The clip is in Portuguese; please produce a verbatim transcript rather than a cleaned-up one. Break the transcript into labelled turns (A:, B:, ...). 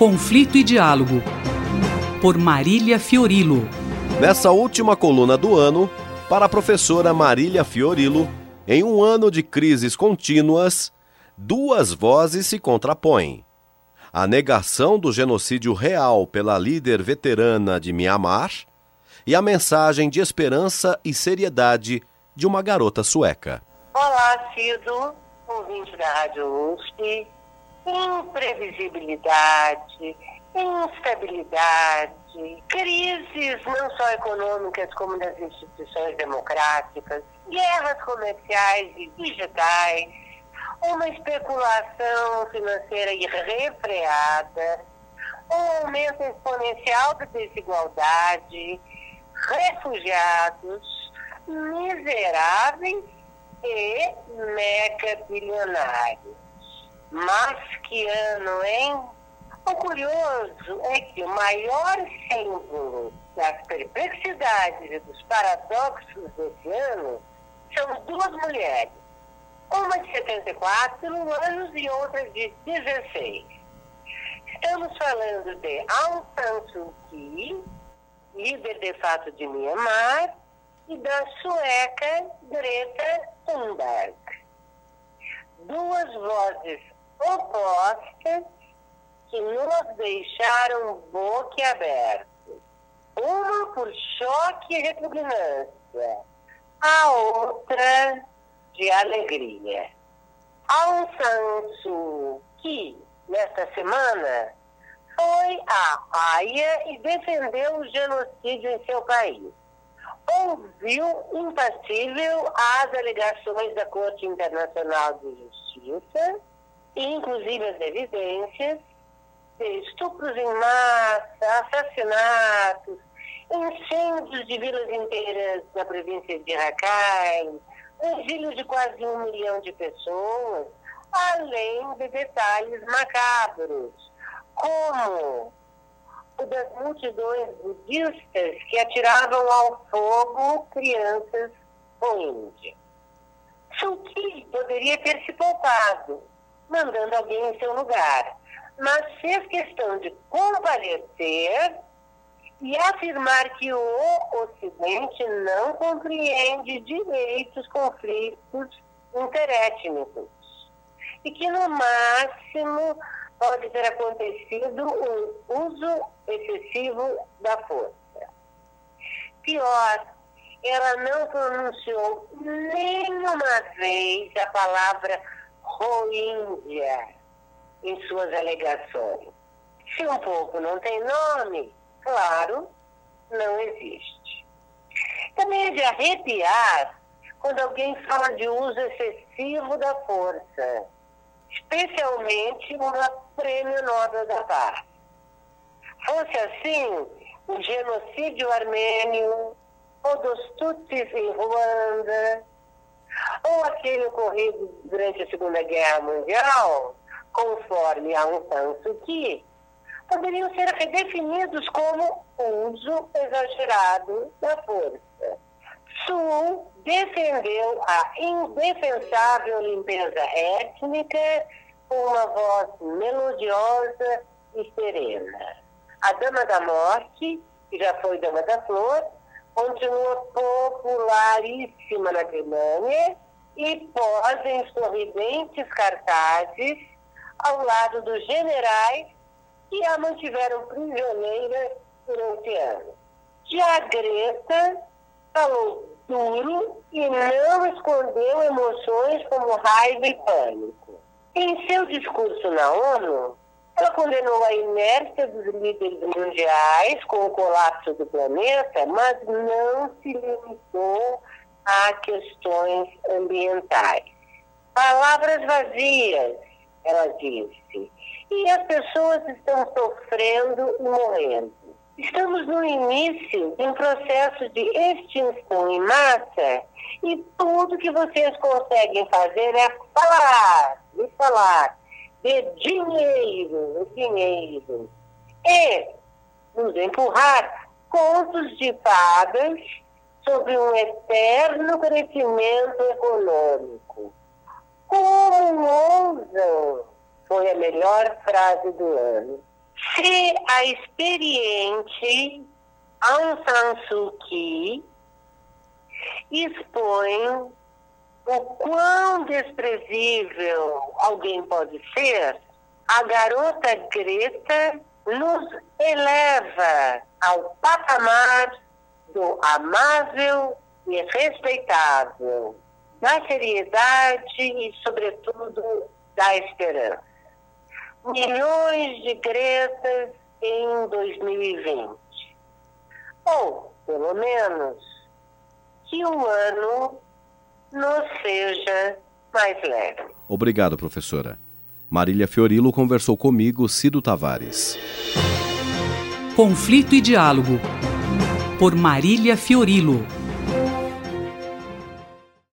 A: Conflito e Diálogo, por Marília Fiorilo.
B: Nessa última coluna do ano, para a professora Marília Fiorilo, em um ano de crises contínuas, duas vozes se contrapõem. A negação do genocídio real pela líder veterana de Mianmar e a mensagem de esperança e seriedade de uma garota sueca.
C: Olá, Cido, ouvinte da Rádio U S P. Imprevisibilidade, instabilidade, crises não só econômicas como das instituições democráticas, guerras comerciais e digitais, uma especulação financeira irrefreada, um aumento exponencial da desigualdade, refugiados, miseráveis e mega-bilionários. Mas que ano, hein? O curioso é que o maior símbolo das perplexidades e dos paradoxos desse ano são duas mulheres. Uma de setenta e quatro anos e outra de dezesseis. Estamos falando de Aung San Suu Kyi, líder de fato de Mianmar, e da sueca Greta Thunberg. Duas vozes opostas que nos deixaram boquiabertos. Uma por choque e repugnância, a outra de alegria. Aung San Suu Kyi, nesta semana, foi à Haia e defendeu o genocídio em seu país. Ouviu impassível as alegações da Corte Internacional de Justiça, inclusive as evidências de estupros em massa, assassinatos, incêndios de vilas inteiras na província de Rakhine, exílio de quase um milhão de pessoas, além de detalhes macabros, como o das multidões budistas que atiravam ao fogo crianças rohingya. Suu Kyi poderia ter se poupado, mandando alguém em seu lugar, mas fez questão de comparecer e afirmar que o Ocidente não compreende direitos, conflitos interétnicos e que, no máximo, pode ter acontecido um uso excessivo da força. Pior, ela não pronunciou nenhuma vez a palavra Rohingya em suas alegações. Se um povo não tem nome, claro, não existe. Também é de arrepiar quando alguém fala de uso excessivo da força, especialmente uma Prêmio Nobel da Paz. Fosse assim, o genocídio armênio, ou dos Tutsis em Ruanda, ou aquele ocorrido durante a Segunda Guerra Mundial, conforme Aung San Suu Kyi, poderiam ser redefinidos como uso exagerado da força. Suu defendeu a indefensável limpeza étnica com uma voz melodiosa e serena. A Dama da Morte, que já foi Dama da Flor, continua popularíssima na Alemanha e posa em sorridentes cartazes ao lado dos generais que a mantiveram prisioneira durante anos. Já Greta falou duro e não escondeu emoções como raiva e pânico. Em seu discurso na ONU, ela condenou a inércia dos líderes mundiais com o colapso do planeta, mas não se limitou a questões ambientais. Palavras vazias, ela disse, e as pessoas estão sofrendo e morrendo. Estamos no início de um processo de extinção em massa e tudo que vocês conseguem fazer é falar, e falar, de dinheiro, dinheiro, e nos empurrar contos de fadas sobre um eterno crescimento econômico. Como ousam? Foi a melhor frase do ano. Se a experiente Aung San Suu Kyi expõe o quão desprezível alguém pode ser, a garota Greta nos eleva ao patamar do amável e respeitável, da seriedade e, sobretudo, da esperança. Milhões de Gretas em dois mil e vinte. Ou, pelo menos, que o ano nos seja mais leve.
B: Obrigado, professora. Marília Fiorilo conversou comigo, Cido Tavares.
A: Conflito e Diálogo, por Marília Fiorilo.